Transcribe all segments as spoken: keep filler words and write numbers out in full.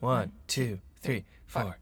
One, two, three, four.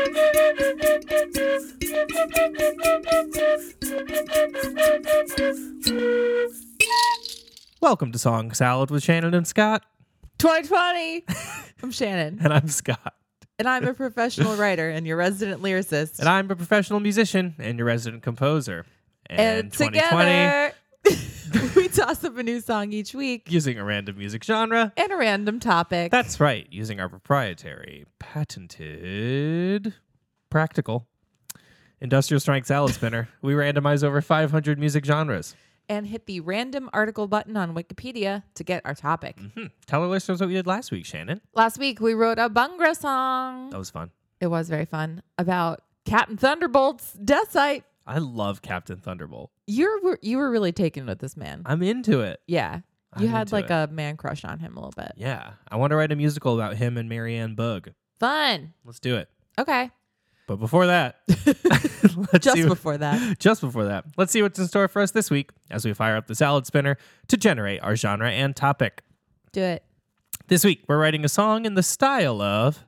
Welcome to Song Salad with Shannon and Scott. twenty twenty. I'm Shannon. And I'm Scott. And I'm a professional writer and your resident lyricist. And I'm a professional musician and your resident composer. And, And twenty twenty, together, we toss up a new song each week using a random music genre. and a random topic. That's right, using our proprietary, patented, practical, industrial strength salad spinner. We randomize over five hundred music genres. And hit the random article button on Wikipedia to get our topic. Mm-hmm. Tell our listeners what we did last week, Shannon. Last week, we wrote a Bungra song. That was fun. It was very fun. About Captain Thunderbolt's death site. I love Captain Thunderbolt. You were, you were really taken with this man. I'm into it. Yeah. I'm You had into like it. a man crush on him a little bit. Yeah. I want to write a musical about him and Marianne Bug. Fun. Let's do it. Okay. But before that, let's Just see what- before that. Just before that, let's see what's in store for us this week as we fire up the salad spinner to generate our genre and topic. Do it. This week, we're writing a song in the style of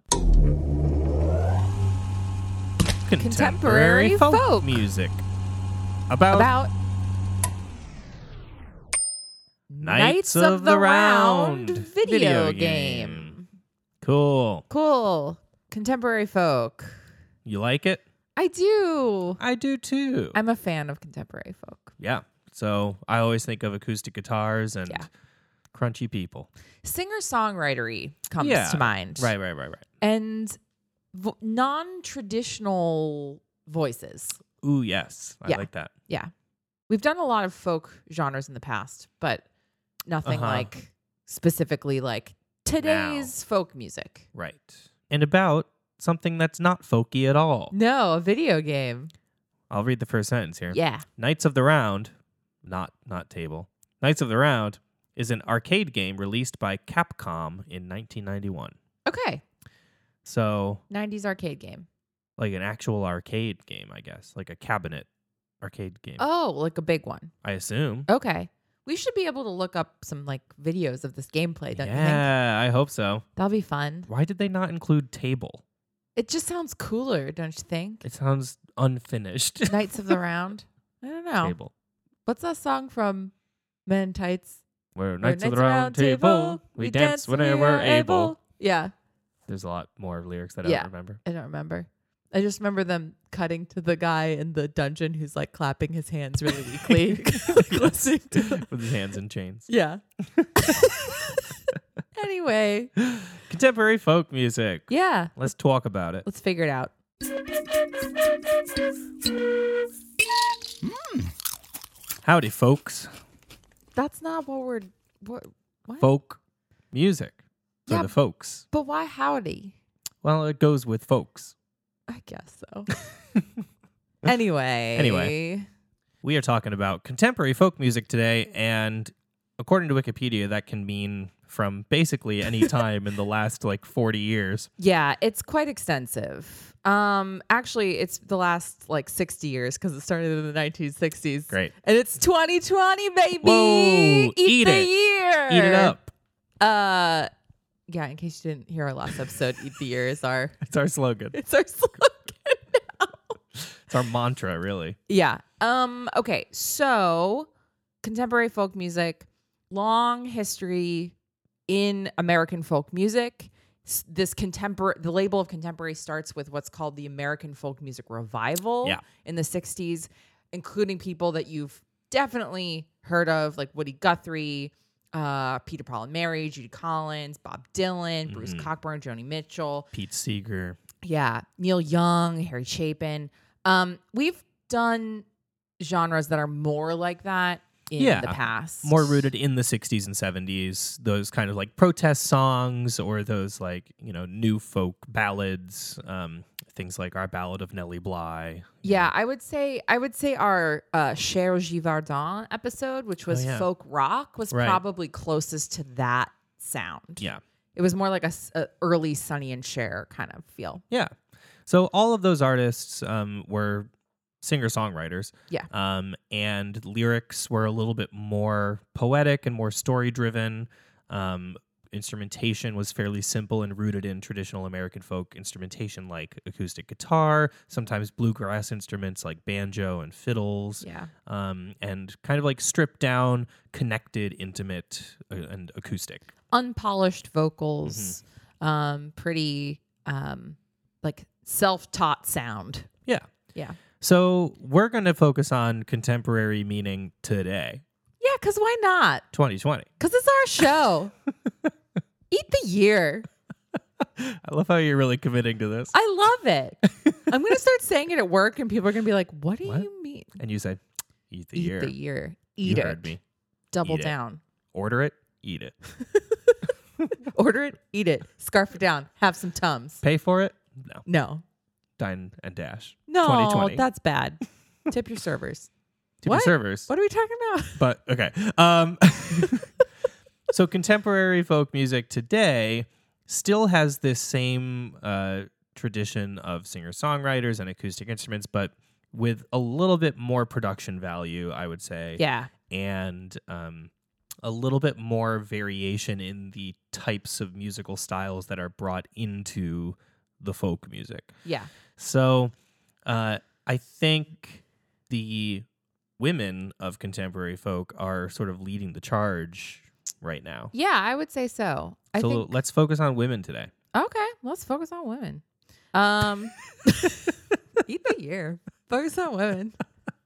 Contemporary folk. music about, About Knights of the Round video, game. Cool. Cool. Contemporary folk. You like it? I do. I do too. I'm a fan of contemporary folk. yeah. So I always think of acoustic guitars and Yeah. crunchy people. Singer-songwritery comes Yeah. to mind. Right, right, right, right. And vo- non-traditional voices. Ooh, yes. I Yeah. like that. Yeah. We've done a lot of folk genres in the past, but nothing Uh-huh. like specifically like today's folk music. Right. And about something that's not folky at all. No, a video game. I'll read the first sentence here. Yeah. Knights of the Round, not not table. Knights of the Round is an arcade game released by Capcom in nineteen ninety-one. Okay. So, nineties arcade game. like an actual arcade game, I guess, like a cabinet arcade game. Oh, like a big one. I assume. Okay. We should be able to look up some like videos of this gameplay, don't you think? Yeah, I hope so. That'll be fun. Why did they not include table? It just sounds cooler, don't you think? It sounds unfinished. Knights of the Round. I don't know. Table. What's that song from Men in Tights? We're We're Knights of the Round Table. We dance whenever we're able. Yeah. There's a lot more lyrics that I Yeah. don't remember. I don't remember. I just remember them cutting to the guy in the dungeon who's like clapping his hands really weakly. like listening to them. With his hands in chains. Yeah. Anyway. Contemporary folk music. Yeah. Let's talk about it. Let's figure it out. Howdy, folks. That's not what we're. What? what? Folk music for Yeah. the folks. But why howdy? Well, it goes with folks. I guess so. Anyway. Anyway. We are talking about contemporary folk music today, and according to Wikipedia, that can mean from basically any time in the last like forty years. Yeah, it's quite extensive. Um, actually, it's the last like sixty years because it started in the nineteen sixties. Great. And it's twenty twenty, baby. Whoa, eat, eat the it. year. Eat it up. Uh, yeah. In case you didn't hear our last episode, "Eat the year" is our It's our slogan. it's our slogan now. It's our mantra, really. Yeah. Um. Okay. So, contemporary folk music, long history in American folk music. S- This contemporary, the label of contemporary starts with what's called the American Folk Music Revival Yeah. in the sixties, including people that you've definitely heard of, like Woody Guthrie, uh, Peter, Paul and Mary, Judy Collins, Bob Dylan, Bruce Mhm. Cockburn, Joni Mitchell. Pete Seeger. Yeah, Neil Young, Harry Chapin. Um, we've done genres that are more like that in Yeah, the past. More rooted in the sixties and seventies, those kind of like protest songs or those like, you know, new folk ballads, um, things like our Ballad of Nellie Bly. Yeah, I would say I would say our uh, Cher Givardin episode, which was Oh, yeah. folk rock, was Right. probably closest to that sound. Yeah. It was more like a, s- a early Sonny and Cher kind of feel. Yeah. So all of those artists um, were singer-songwriters. Yeah. Um, and lyrics were a little bit more poetic and more story-driven. Um, instrumentation was fairly simple and rooted in traditional American folk instrumentation like acoustic guitar, sometimes bluegrass instruments like banjo and fiddles, Yeah. um, and kind of like stripped down, connected, intimate, uh, and acoustic. Unpolished vocals, Mm-hmm. um, pretty um, like self-taught sound. Yeah. Yeah. So we're going to focus on contemporary meaning today, Yeah, because why not? twenty twenty. Because it's our show. Eat the year. I love how you're really committing to this. I love it. I'm going to start saying it at work, and people are going to be like, what do What? you mean? And you say, eat the Eat year. the year. You Eat it. heard me. Double Eat it. down. Order it, eat it. Order it, eat it, scarf it down, have some Tums. Pay for it? No. No. Dine and dash. No, twenty twenty. that's bad. Tip your servers. To the What? servers. What are we talking about? But okay. Um, so contemporary folk music today still has this same uh, tradition of singer-songwriters and acoustic instruments, but with a little bit more production value, I would say. Yeah. And um, a little bit more variation in the types of musical styles that are brought into the folk music. Yeah. So uh, I think the women of contemporary folk are sort of leading the charge right now. Yeah, I would say so. I so think let's focus on women today. okay, let's focus on women. Um eat the year. Focus on women.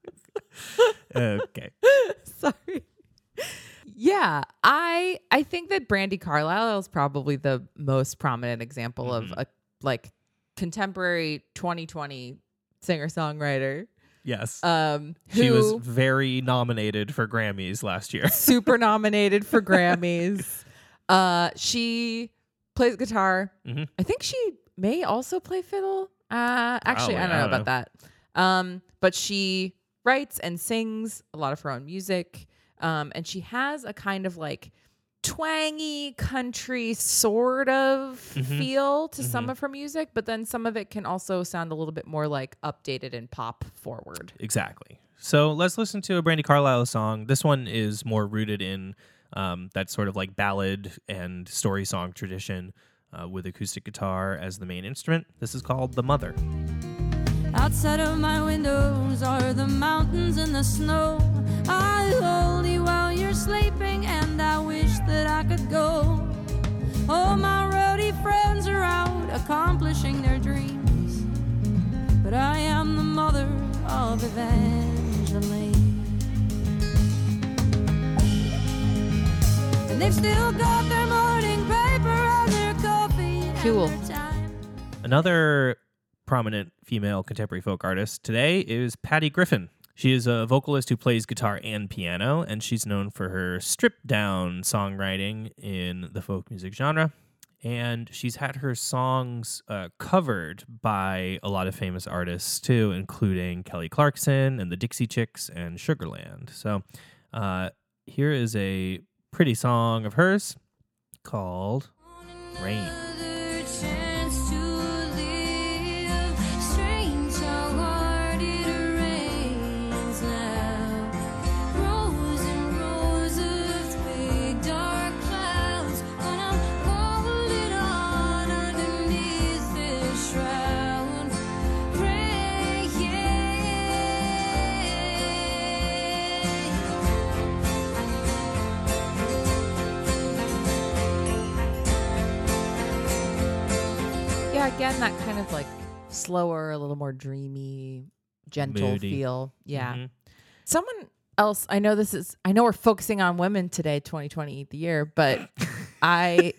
Okay. Sorry. Yeah, I I think that Brandi Carlile is probably the most prominent example Mhm. of a like contemporary twenty twenty singer-songwriter. Yes. Um She was who very nominated for Grammys last year. super nominated for Grammys. Uh she plays guitar. Mhm. I think she may also play fiddle. Uh actually, Probably, I don't I know don't about that. Um but she writes and sings a lot of her own music. Um, and she has a kind of like twangy country sort of Mhm. feel to some Mhm. of her music, but then some of it can also sound a little bit more like updated and pop forward. Exactly. So let's listen to a Brandi Carlile song. This one is more rooted in um, that sort of like ballad and story song tradition uh, with acoustic guitar as the main instrument. This is called The Mother. Outside of my windows are the mountains and the snow. I hold you while you're sleeping, and I wish that I could go. All my roadie friends are out accomplishing their dreams, but I am the mother of Evangeline. And they've still got their morning paper and their coffee and Cool. their time. Another prominent female contemporary folk artist today is Patty Griffin. She is a vocalist who plays guitar and piano, and she's known for her stripped-down songwriting in the folk music genre. And she's had her songs uh, covered by a lot of famous artists, too, including Kelly Clarkson and the Dixie Chicks and Sugarland. So uh, here is a pretty song of hers called Rain. Another chance to live. Strange how hard it rains now. Rows and rows of big dark clouds, when I'm holding on underneath this shroud. Rain, Yeah, again, that kind of like slower, a little more dreamy, gentle Moody. feel. Yeah. Mhm. Someone else, I know this is, I know we're focusing on women today, twenty twenty, the year, but I,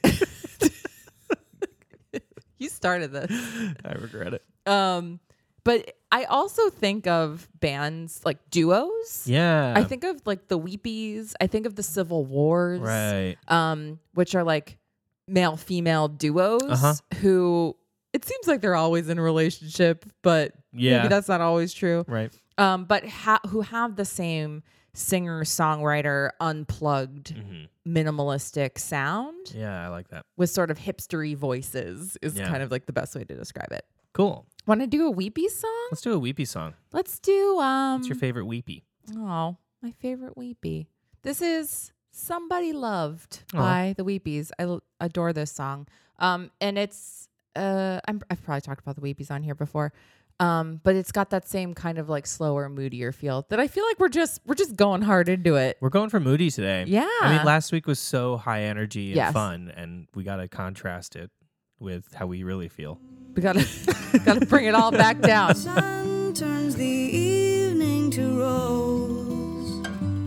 you started this. I regret it. Um, but I also think of bands like duos. Yeah. I think of like the Weepies. I think of the Civil Wars. Right. Um, which are like male female duos Uh-huh. who it seems like they're always in a relationship, but Yeah. maybe that's not always true. Right. Um, but ha- who have the same singer songwriter unplugged hmm minimalistic sound Yeah, I like that. with sort of hipstery voices is Yeah. kind of like the best way to describe it. Cool. Want to do a Weepy song? Let's do a Weepy song. Let's do um What's your favorite Weepy? oh, my favorite Weepy. This is Somebody Loved Aw. by the Weepies. I l- adore this song. Um, and it's, uh, I'm, I've probably talked about the Weepies on here before. Um, but it's got that same kind of like slower, moodier feel that I feel like we're just, we're just going hard into it. We're going for moody today. Yeah. I mean, last week was so high energy and Yes. fun, and we got to contrast it with how we really feel. We gotta, gotta bring it all back down. Sun turns the evening to rose,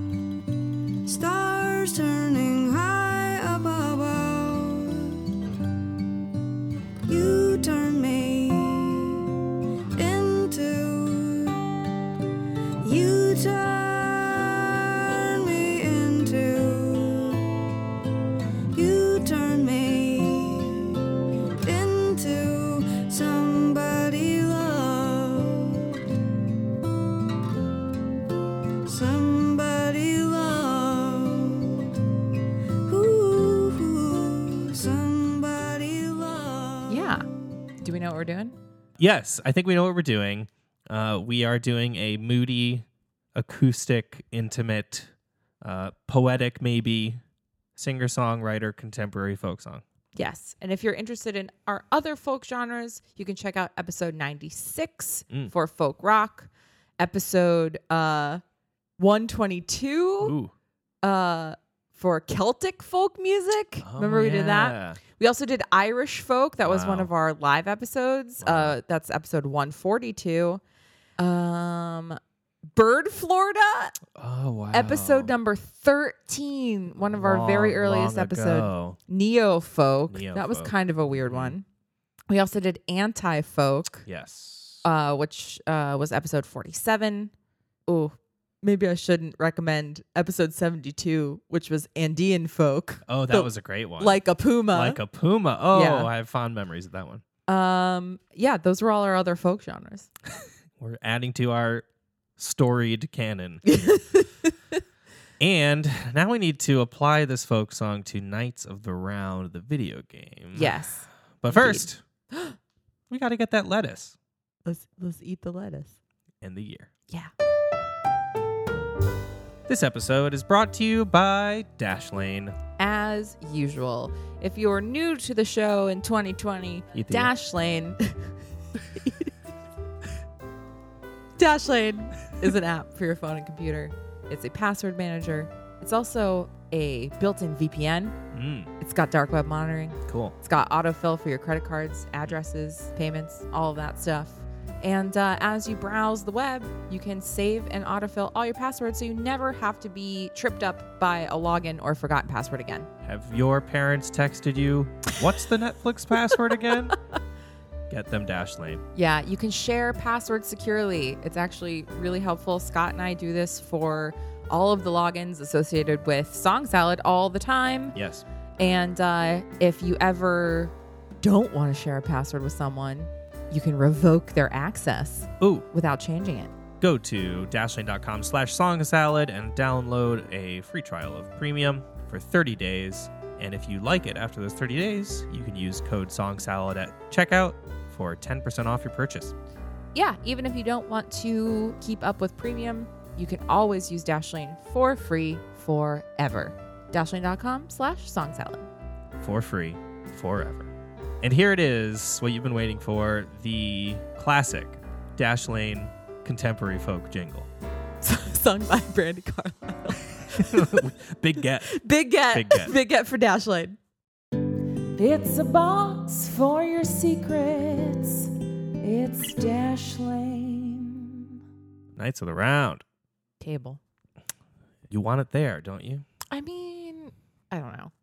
stars turning high above. You turn me into, you turn me into, you turn me into somebody loved, somebody loved, ooh, somebody loved. Yeah. Do we know what we're doing? Yes, I think we know what we're doing. Uh, we are doing a moody, acoustic, intimate, uh, poetic, maybe, singer-songwriter, contemporary folk song. Yes. And if you're interested in our other folk genres, you can check out episode ninety-six Mm. for folk rock, episode uh, one twenty-two Ooh. uh, for Celtic folk music. Oh, Remember we did that? yeah. We also did Irish folk. That was one Wow. of our live episodes. Wow. Uh, that's episode one forty-two. Um, Bird Florida, Oh, wow. episode number thirteen. One of our very Long, earliest long episodes. ago. Neo folk. Neo that was folk. kind of a weird Mhm. one. We also did anti folk, Yes. uh, which uh, was episode forty-seven. Oh, maybe I shouldn't recommend episode seventy-two, which was Andean folk, oh, that the- was a great one. like a puma. Like a puma. Oh, Yeah. I have fond memories of that one. um, yeah, those were all our other folk genres. We're adding to our storied canon. And now we need to apply this folk song to Knights of the Round, the video game. Yes, But indeed. first, we got to get that lettuce let's let's eat the lettuce. and the year. Yeah. This episode is brought to you by Dashlane. As usual, if you're new to the show in twenty twenty, Eat the year. Dashlane Dashlane is an app for your phone and computer. It's a password manager. It's also a built-in V P N. Mm, It's got dark web monitoring. cool. It's got autofill for your credit cards, addresses, payments, all of that stuff. And uh, as you browse the web, you can save and autofill all your passwords so you never have to be tripped up by a login or forgotten password again. Have your parents texted you, what's the Netflix password again? Get them Dashlane. Yeah, you can share passwords securely. It's actually really helpful. Scott and I do this for all of the logins associated with Song Salad all the time. Yes. And uh, if you ever don't want to share a password with someone, you can revoke their access Ooh. without changing it. Go to dashlane.com slash songsalad and download a free trial of premium for thirty days. And if you like it after those thirty days, you can use code songsalad at checkout for ten percent off your purchase. Yeah, even if you don't want to keep up with premium, you can always use Dashlane for free forever. Dashlane.com slash songsalad. For free, forever. And here it is, what you've been waiting for, the classic Dashlane contemporary folk jingle. Sung by Brandy Carlisle. Big get. Big get. Big get. Big get for Dashlane. It's a box for your secrets. It's Dashlane. Knights of the Round. Table. You want it there, don't you? I mean, I don't know.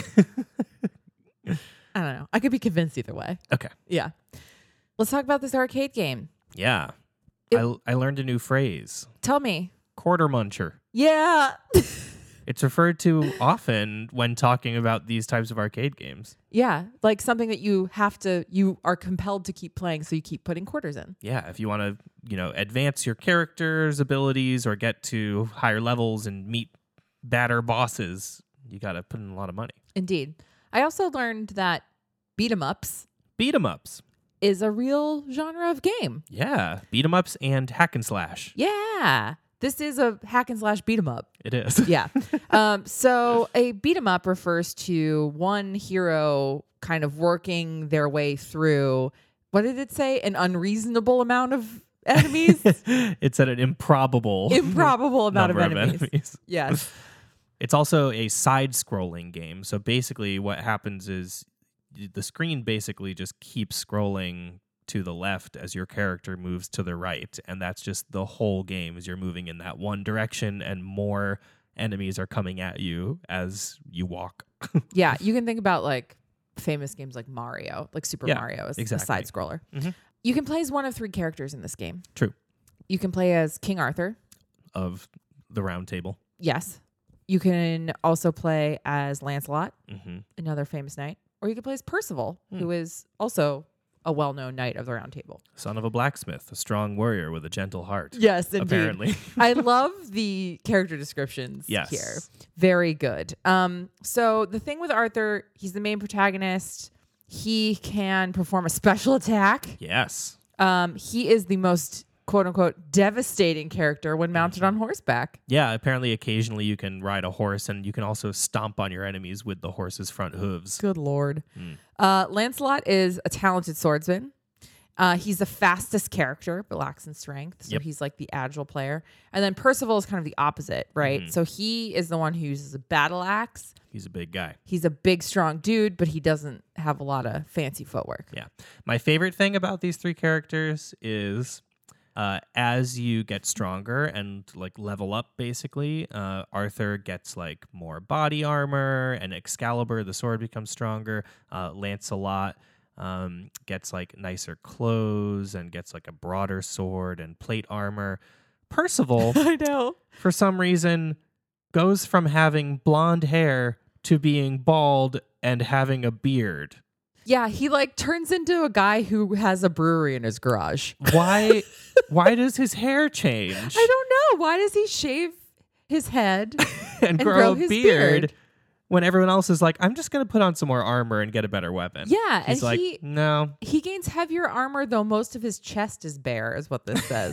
I don't know. I could be convinced either way. Okay. Yeah. Let's talk about this arcade game. Yeah. It- I, I learned a new phrase. Tell me. Quarter muncher. Yeah. It's referred to often when talking about these types of arcade games. Yeah. Like something that you have to, you are compelled to keep playing, so you keep putting quarters in. Yeah, if you want to, you know, advance your character's abilities or get to higher levels and meet badder bosses, you got to put in a lot of money. Indeed. I also learned that beat 'em ups Beat 'em ups. is a real genre of game. Yeah, beat 'em ups and hack and slash. Yeah. This is a hack and slash beat 'em up. It is. Yeah. um, so a beat 'em up refers to one hero kind of working their way through, what did it say? An unreasonable amount of enemies? It's at an improbable, Improbable amount of number enemies. of enemies. Yes. It's also a side-scrolling game. So basically what happens is the screen basically just keeps scrolling to the left as your character moves to the right. And that's just the whole game as you're moving in that one direction and more enemies are coming at you as you walk. Yeah. You can think about like famous games like Mario, like Super Yeah, Mario is exactly. a side scroller. Mhm. You can play as one of three characters in this game. True. You can play as King Arthur. Of the round table. Yes. You can also play as Lancelot, Mm-hmm. another famous knight, or you can play as Percival, Hmm. who is also a well-known knight of the Round Table. Son of a blacksmith, a strong warrior with a gentle heart. Yes, indeed. Apparently. I love the character descriptions Yes. here. Very good. Um, so the thing with Arthur, he's the main protagonist. He can perform a special attack. Yes. Um, he is the most quote unquote devastating character when mounted on horseback. Yeah, apparently occasionally you can ride a horse and you can also stomp on your enemies with the horse's front hooves. Good Lord. Mm. Uh, Lancelot is a talented swordsman. Uh, he's the fastest character, but lacks in strength. So Yep. he's like the agile player. And then Percival is kind of the opposite, right? Mhm. So he is the one who uses a battle axe. He's a big guy. He's a big, strong dude, but he doesn't have a lot of fancy footwork. Yeah. My favorite thing about these three characters is uh, as you get stronger and like level up, basically, uh, Arthur gets like more body armor, and Excalibur, the sword, becomes stronger. Uh, Lancelot um, gets like nicer clothes and gets like a broader sword and plate armor. Percival, I know. for some reason, goes from having blonde hair to being bald and having a beard. Yeah, he like turns into a guy who has a brewery in his garage. Why why does his hair change I don't know. Why does he shave his head? and, and grow, grow a his beard, beard? when everyone else is like, I'm just going to put on some more armor and get a better weapon? Yeah, He's and like, he no. he gains heavier armor, though most of his chest is bare, is what this says.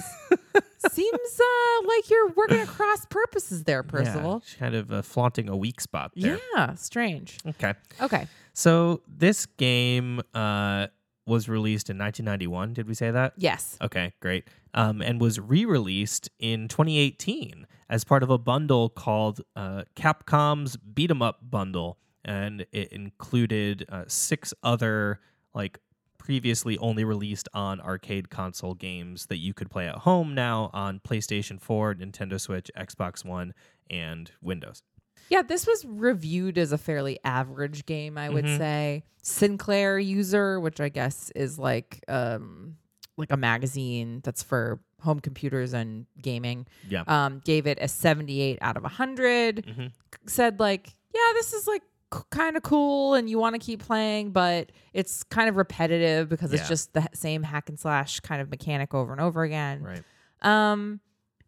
Seems uh, like you're working at cross purposes there, Percival. Yeah, kind of uh, flaunting a weak spot there. Yeah, strange. Okay. Okay. So this game uh, was released in nineteen ninety-one. Did we say that? Yes. Okay, great. Um, and was re-released in twenty eighteen as part of a bundle called uh, Capcom's Beat 'em Up Bundle, and it included uh, six other like previously only released on arcade console games that you could play at home now on PlayStation four, Nintendo Switch, Xbox One, and Windows. Yeah, this was reviewed as a fairly average game, I would Mhm. say. Sinclair User, which I guess is like um like a magazine that's for home computers and gaming, Yeah. um, gave it a seventy-eight out of one hundred. Mhm. Said like, yeah, this is like c- kind of cool and you want to keep playing, but it's kind of repetitive because Yeah. it's just the h- same hack and slash kind of mechanic over and over again. Right. Um,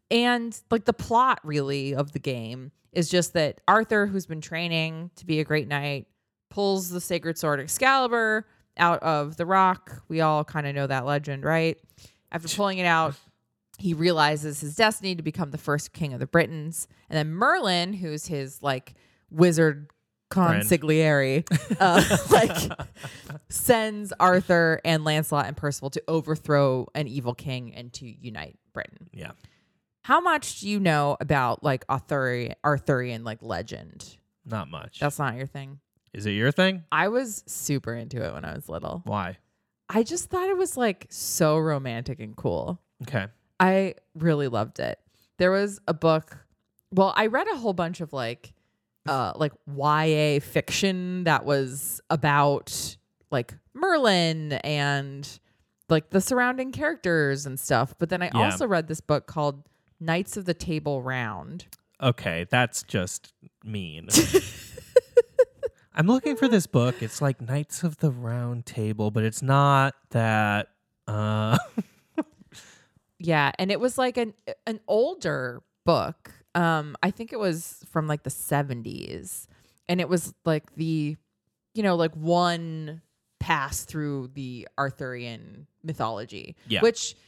and like the plot really of the game is just that Arthur, who's been training to be a great knight, pulls the sacred sword Excalibur out of the rock. We all kind of know that legend, right? After pulling it out, he realizes his destiny to become the first king of the Britons. And then Merlin, who's his like wizard Friend. consigliere, uh, like sends Arthur and Lancelot and Percival to overthrow an evil king and to unite Britain. Yeah. How much do you know about like Arthurian, Arthurian like legend? Not much. That's not your thing. Is it your thing? I was super into it when I was little. Why? I just thought it was like so romantic and cool. Okay. I really loved it. There was a book. Well, I read a whole bunch of like uh like Y A fiction that was about like Merlin and like the surrounding characters and stuff. But then I Yeah. also read this book called Knights of the Table Round. Okay, that's just mean. I'm looking for this book. It's like Knights of the Round Table, but it's not that. Uh, Yeah, and it was like an an older book. Um, I think it was from like the seventies, and it was like the, you know, like one pass through the Arthurian mythology, Yeah. which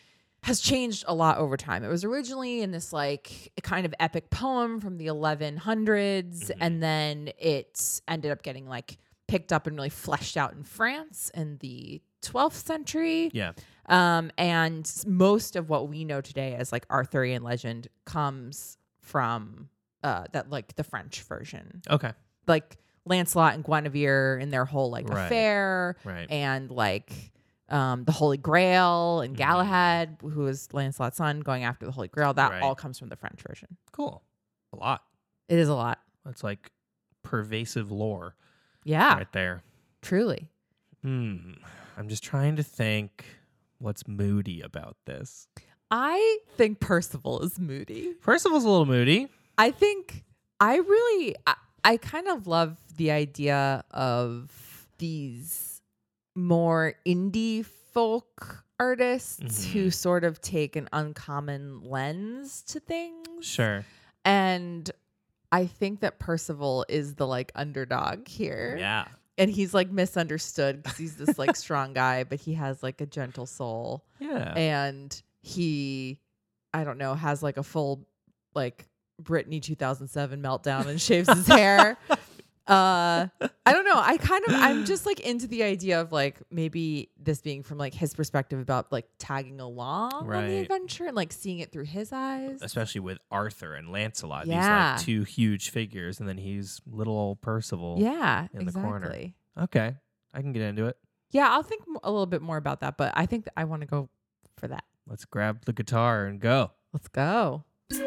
has changed a lot over time. It was originally in this like kind of epic poem from the eleven hundreds, Mhm. and then it ended up getting like picked up and really fleshed out in France in the twelfth century. Yeah. Um, and most of what we know today as like Arthurian legend comes from uh, that like the French version, Okay. like Lancelot and Guinevere and their whole like Right. affair, Right. and like um, the Holy Grail and Mhm. Galahad, who was Lancelot's son, going after the Holy Grail. That Right. all comes from the French version. Cool. A lot. It is a lot. That's like pervasive lore Yeah, right there. truly. Hmm. I'm just trying to think what's moody about this. I think Percival is moody. Percival's a little moody. I think I really, I, I kind of love the idea of these more indie folk artists Mhm. who sort of take an uncommon lens to things. Sure. And I think that Percival is the like underdog here. Yeah. And he's like misunderstood because he's this like strong guy, but he has like a gentle soul. Yeah. And he, I don't know, has like a full like Britney two thousand seven meltdown and shaves his hair. Uh, I don't know. I kind of, I'm just like into the idea of like maybe this being from like his perspective about like tagging along on the Right. adventure and like seeing it through his eyes. Especially with Arthur and Lancelot, Yeah. these like two huge figures, and then he's little old Percival. Yeah, in the exactly. corner. Okay. I can get into it. Yeah, I'll think m- a little bit more about that, but I think that I want to go for that. Let's grab the guitar and go. Let's go.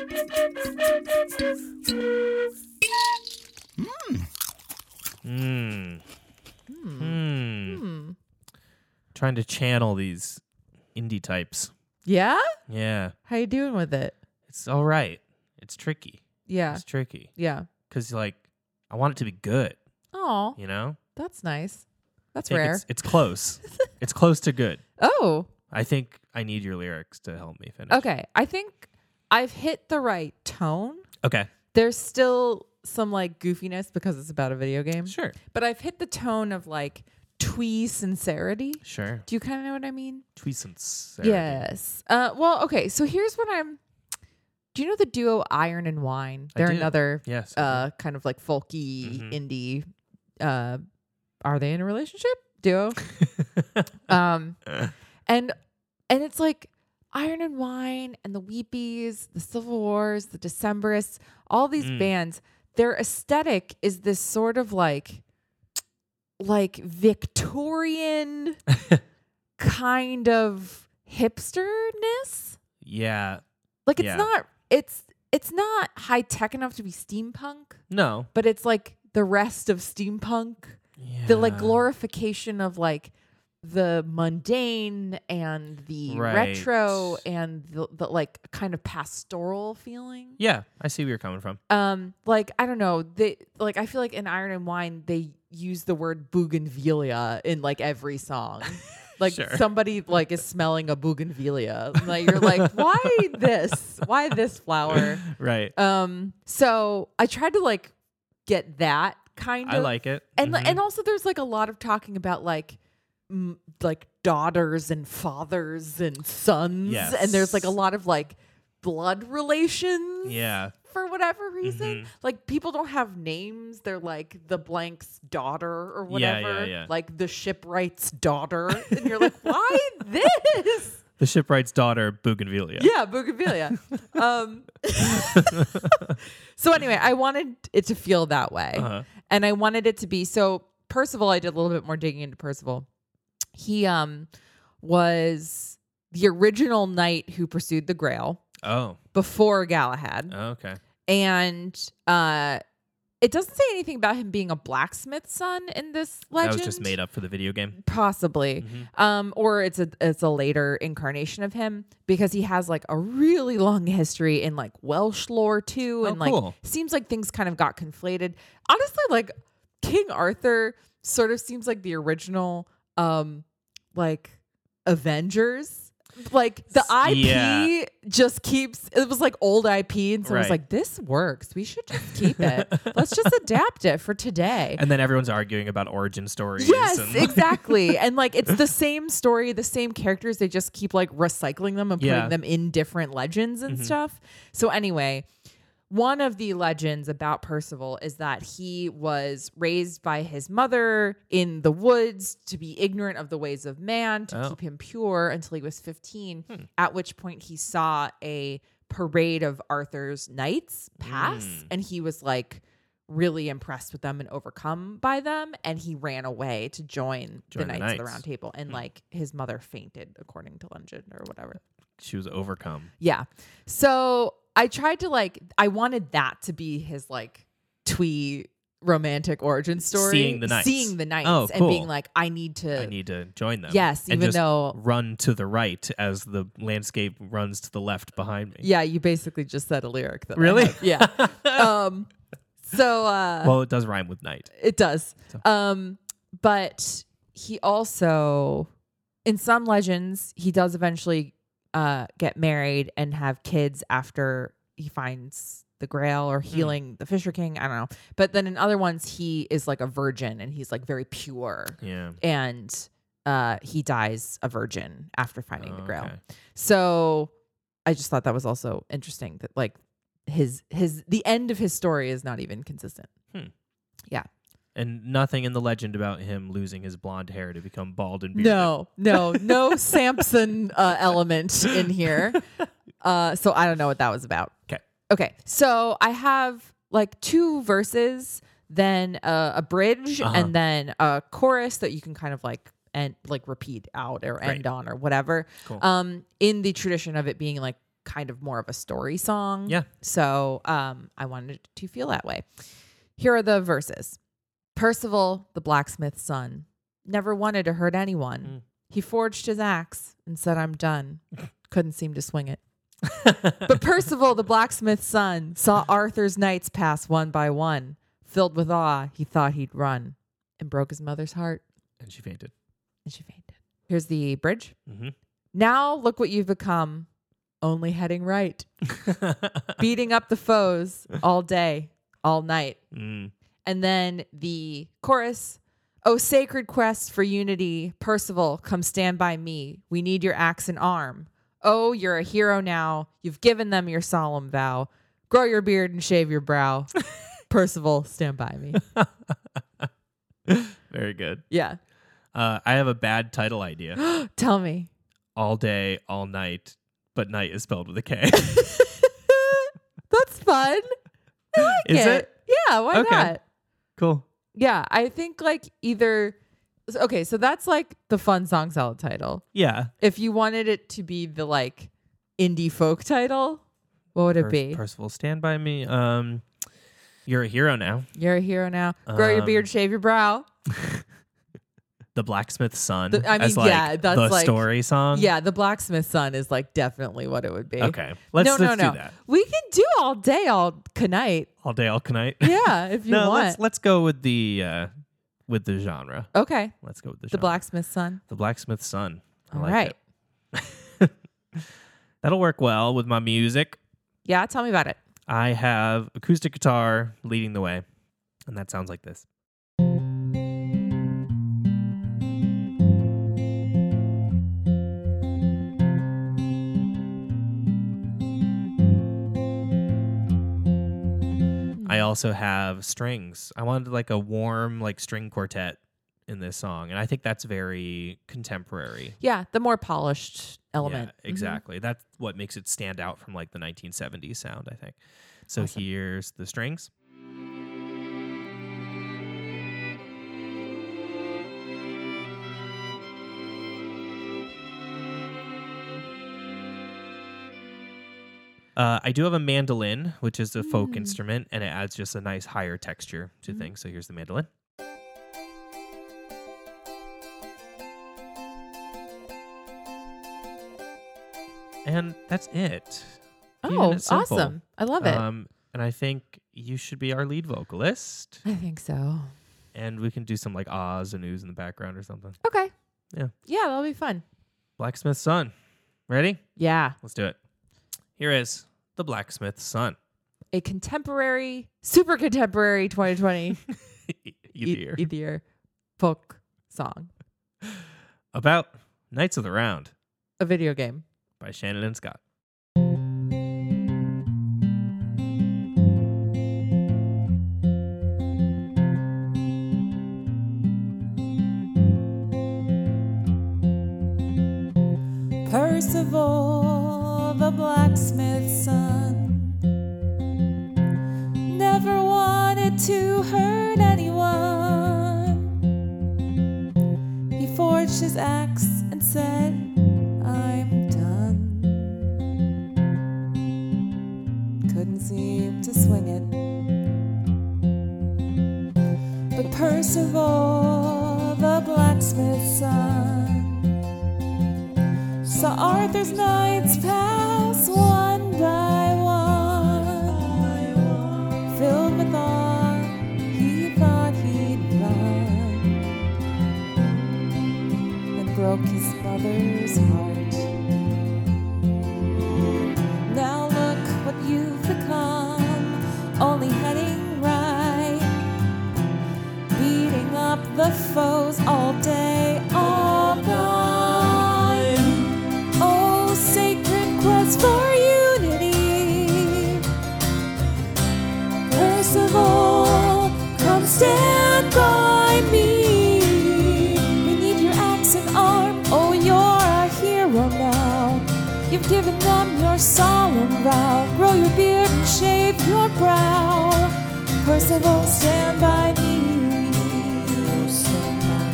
Hmm. Hmm. Hmm. Hmm. Trying to channel these indie types. Yeah? Yeah. How you doing with it? It's all right. It's tricky. Yeah. It's tricky. Yeah. Because, like, I want it to be good, Oh, you know? that's nice. That's I think rare. It's, it's close. It's close to good. Oh, I think I need your lyrics to help me finish. okay. I think I've hit the right tone. Okay. There's still some like goofiness because it's about a video game, Sure. but I've hit the tone of like twee sincerity. Sure. Do you kind of know what I mean? Tweesence. Yes. Uh, well, okay. So here's what I'm. Do you know the duo Iron and Wine? I They're do. another Yes. I uh, kind of like folky Mhm. indie. Uh, are they in a relationship? Duo. do. um, and and it's like Iron and Wine and the Weepies, the Civil Wars, the Decemberists, all these Mm. bands. Their aesthetic is this sort of like like Victorian kind of hipsterness. Yeah. Like it's Yeah. not it's it's not high tech enough to be steampunk, No. but it's like the rest of steampunk. Yeah. The like glorification of like the mundane and the Right. retro and the, the like kind of pastoral feeling. Yeah. I see where you're coming from. Um, like I don't know, they like I feel like in Iron and Wine they use the word bougainvillea in like every song. Like Sure. somebody like is smelling a bougainvillea. Like you're like, why this? Why this flower? Right. Um, so I tried to like get that kind I of like it. and Mhm. and also there's like a lot of talking about like m- like daughters and fathers and sons, Yes. and there's like a lot of like blood relations. Yeah. For whatever reason, Mhm. like people don't have names. They're like the blank's daughter or Yeah, whatever. yeah, yeah. Like the shipwright's daughter, and you're like, why this? The shipwright's daughter, Bougainvillea. Yeah, bougainvillea. um, so anyway, I wanted it to feel that way. Uh-huh. And I wanted it to be so Percival, I did a little bit more digging into Percival. He um was the original knight who pursued the Grail Oh. before Galahad. Okay. And uh it doesn't say anything about him being a blacksmith's son in this legend. That was just made up for the video game. Possibly. Mhm. Um, or it's a it's a later incarnation of him because he has like a really long history in like Welsh lore too. Oh, and like cool. seems like things kind of got conflated. Honestly, like King Arthur sort of seems like the original um like Avengers. like the I P Yeah. just keeps, it was like old I P. And so I was Right. like, this works. We should just keep it. Let's just adapt it for today. And then everyone's arguing about origin stories. Yes, and exactly. And like it's the same story, the same characters. They just keep like recycling them and putting Yeah. them in different legends and Mhm. stuff. So anyway, one of the legends about Percival is that he was raised by his mother in the woods to be ignorant of the ways of man, to Oh. keep him pure until he was fifteen, Hmm. at which point he saw a parade of Arthur's knights pass, Mm. and he was like really impressed with them and overcome by them, and he ran away to join, Join the the Knights of the Knights. Round Table, and Hmm. like his mother fainted according to legend or whatever. She was overcome. Yeah. So I tried to like, I wanted that to be his like twee romantic origin story. Seeing the knights. Seeing the knights Oh, and cool. being like, I need to. I need to join them. Yes, and even just though. run to the right as the landscape runs to the left behind me. Yeah, you basically just said a lyric. That I Really? have. Yeah. um. So. Uh, Well, it does rhyme with night. It does. So- Um, but he also, in some legends, he does eventually uh, get married and have kids after he finds the Grail or healing the Fisher King. I don't know. But then in other ones, he is like a virgin and he's like very pure, Yeah. and uh, he dies a virgin after finding the Oh, Grail. okay. So I just thought that was also interesting that like his his the end of his story is not even consistent. And nothing in the legend about him losing his blonde hair to become bald and bearded. No, no, no Samson uh, element in here. Uh, so I don't know what that was about. 'Kay. Okay. So I have like two verses, then uh, a bridge, Uh-huh. and then a chorus that you can kind of like and like repeat out or Great. end on or whatever. Cool. Um, in the tradition of it being like kind of more of a story song. Yeah. So um, I wanted it to feel that way. Here are the verses. Percival, the blacksmith's son, never wanted to hurt anyone. Mm. He forged his axe and said, I'm done. Couldn't seem to swing it. But Percival, the blacksmith's son, saw Arthur's knights pass one by one. Filled with awe, he thought he'd run and broke his mother's heart, And she fainted. and she fainted. Here's the bridge. Mm-hmm. Now look what you've become, only heading right, beating up the foes all day, all night. mm. And then the chorus, oh, sacred quest for unity, Percival, come stand by me. We need your axe and arm. Oh, you're a hero now. You've given them your solemn vow. Grow your beard and shave your brow. Percival, stand by me. Very good. Yeah. Uh, I have a bad title idea. Tell me. All day, all night, but night is spelled with a K. That's fun. I like Is it? Yeah, why Okay. not? Cool. Yeah, I think like either. Okay, so that's like the fun song salad title. Yeah. If you wanted it to be the like indie folk title, what would it Per- be? Percival, stand by me. Um, you're a hero now. You're a hero now. Grow your Um, beard, shave your brow. The blacksmith's son. The- I mean, as like yeah, that's the like- story song. Yeah, the blacksmith's son is like definitely what it would be. Okay. Let's, no, no, let's no. do that. We can do all day, all night. All day, all night. Yeah, if you no, want. let's let's go with the uh, with the genre. Okay, Let's go with the the genre. blacksmith's son. The blacksmith's son. I All like right. it. That'll work well with my music. Yeah, tell me about it. I have acoustic guitar leading the way, and that sounds like this. I also have strings. I wanted like a warm like string quartet in this song, and I think that's very contemporary. Yeah, the more polished element. Yeah, exactly. That's what makes it stand out from like the nineteen seventies sound, I think. So Awesome. here's the strings. Uh, I do have a mandolin, which is a folk Mm. instrument, and it adds just a nice higher texture to Mhm. things. So here's the mandolin. And that's it. Keeping Oh, it simple. awesome. I love it. Um, and I think you should be our lead vocalist, I think so. and we can do some like ahs and oohs in the background or something. Okay. Yeah. Yeah, that'll be fun. Blacksmith's son. Ready? Yeah. Let's do it. Here is The Blacksmith's Son. A contemporary, super contemporary twenty twenty Eat the Ear. Ear folk song. About Knights of the Round A video game. by Shannon and Scott. Percival, the blacksmith's son, never wanted to hurt anyone. He forged his axe and said, I'm done. Couldn't seem to swing it. But Percival, the blacksmith's son, saw Arthur's knights pass one by one. Filled with awe, he thought he'd run and broke his mother's heart. Now look what you've become, only heading right, beating up the foes all day, all night. Sacred quest for unity. Percival, come stand by me. We need your axe and arm. Oh, you're our hero now. You've given them your solemn vow. Grow your beard and shave your brow. Percival, stand by me. Stand by me.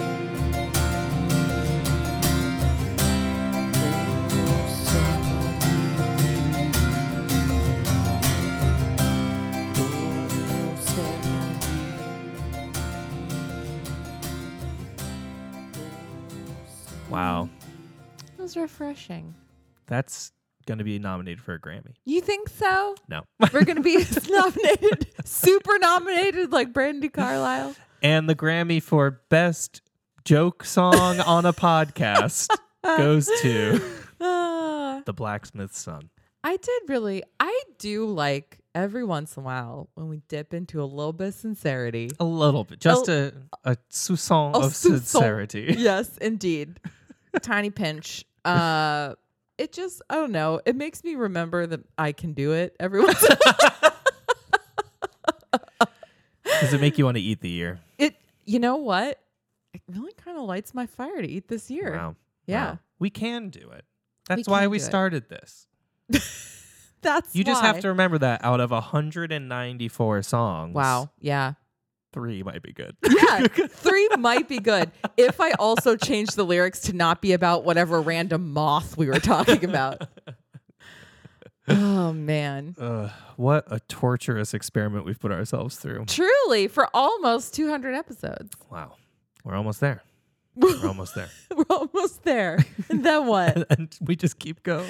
Wow. It was refreshing. That's going to be nominated for a Grammy. You think so? No. We're going to be nominated, super nominated like Brandy Carlisle. And the Grammy for Best Joke Song on a Podcast goes to Uh, The Blacksmith's Son. I did really, I do like every once in a while when we dip into a little bit of sincerity. A little bit. Just a, a soupçon A of soupçon. sincerity. Yes, indeed. Tiny pinch. Uh, it just, I don't know. It makes me remember that I can do it every once in a while. Does it make you want to eat the ear? It, you know what? It really kind of lights my fire to eat this year. Wow. Yeah. Wow. We can do it. That's We why can we do it. started this. That's You just why. have to remember that out of one hundred ninety-four songs, Wow. Yeah. three might be good. Yeah. Three might be good if I also change the lyrics to not be about whatever random moth we were talking about. Oh, man. Ugh, what a torturous experiment we've put ourselves through. Truly, for almost two hundred episodes. Wow. We're almost there. We're almost there. We're almost there. And then what? And we just keep going.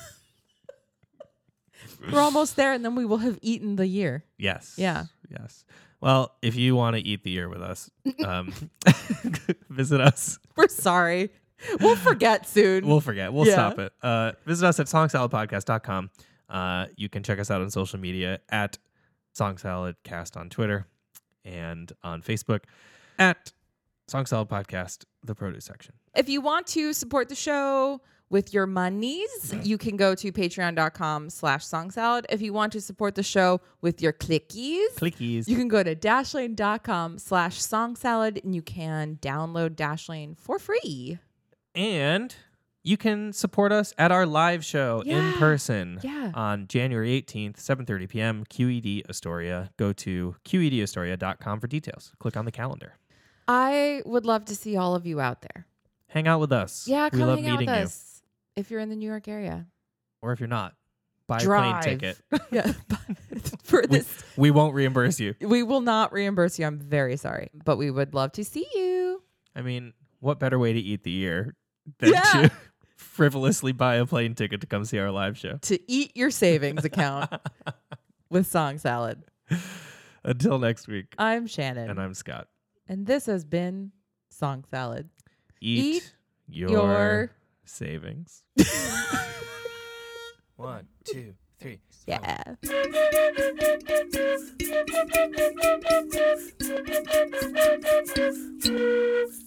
We're almost there, and then we will have eaten the year. Yes. Yeah. Yes. Well, if you want to eat the ear with us, um, visit us. We're sorry. We'll forget soon. We'll forget. We'll Yeah. stop it. Uh, visit us at song salad podcast dot com. Uh, you can check us out on social media at Song Salad Cast on Twitter and on Facebook at Song Salad Podcast, the produce section. If you want to support the show with your monies, you can go to patreon.com slash song salad. If you want to support the show with your clickies, Clickies. you can go to dashlane.com slash song salad and you can download Dashlane for free. And you can support us at our live show in Yeah. person Yeah. on January eighteenth, seven thirty p.m., Q E D Astoria. Go to q e d astoria dot com for details. Click on the calendar. I would love to see all of you out there. Hang out with us. Yeah, we come love hang out with meeting you. us if you're in the New York area. Or if you're not, buy Drive. a plane ticket. Yeah, for We, this, we won't reimburse you. we will not reimburse you. I'm very sorry, but we would love to see you. I mean, what better way to eat the ear than Yeah. to frivolously buy a plane ticket to come see our live show? To eat your savings account with Song Salad. Until next week. I'm Shannon, And I'm Scott. and this has been Song Salad. Eat, Eat your, your savings. One, two, three. Yeah. Four.